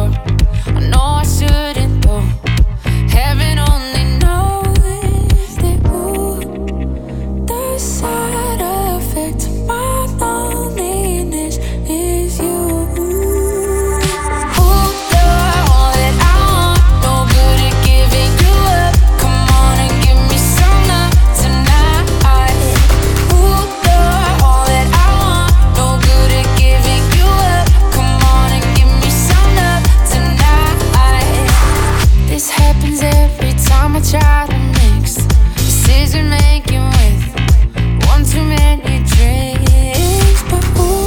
door. I know I shouldn't though. Heaven only knows that the side effect of my loneliness is you. I try to mix decision making with one too many drinks. But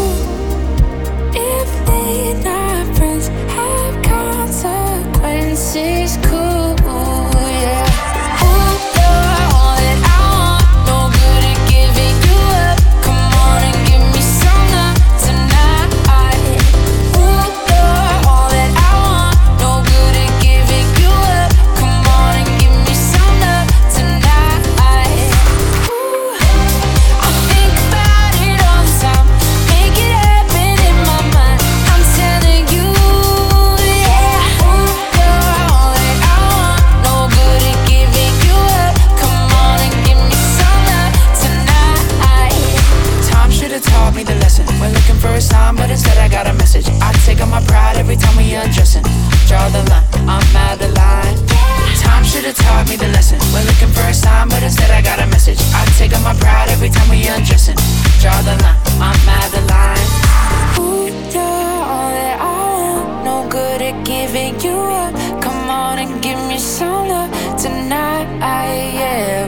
if they not friends have consequences, cool, yeah. You're all that I want, no good at giving you up. Come on and give me some love tonight. You're all that I want, no good at giving you up. Come on and give me some love tonight. I think about it all the time, make it happen in my mind. I'm telling you, yeah. You're all that I want, no good at giving you up. Come on and give me some love tonight. Time should've taught me the lesson. We're looking for a sign, but instead I got a message. I take on my pride every time we undressing. Draw the line, I'm out of line. Time should've taught me the lesson. We're looking for a sign, but instead I got a message. I take on my pride every time we undressing. Draw the line, I'm out of line. You're all that I want, no good at giving you up. Come on and give me some love tonight, yeah.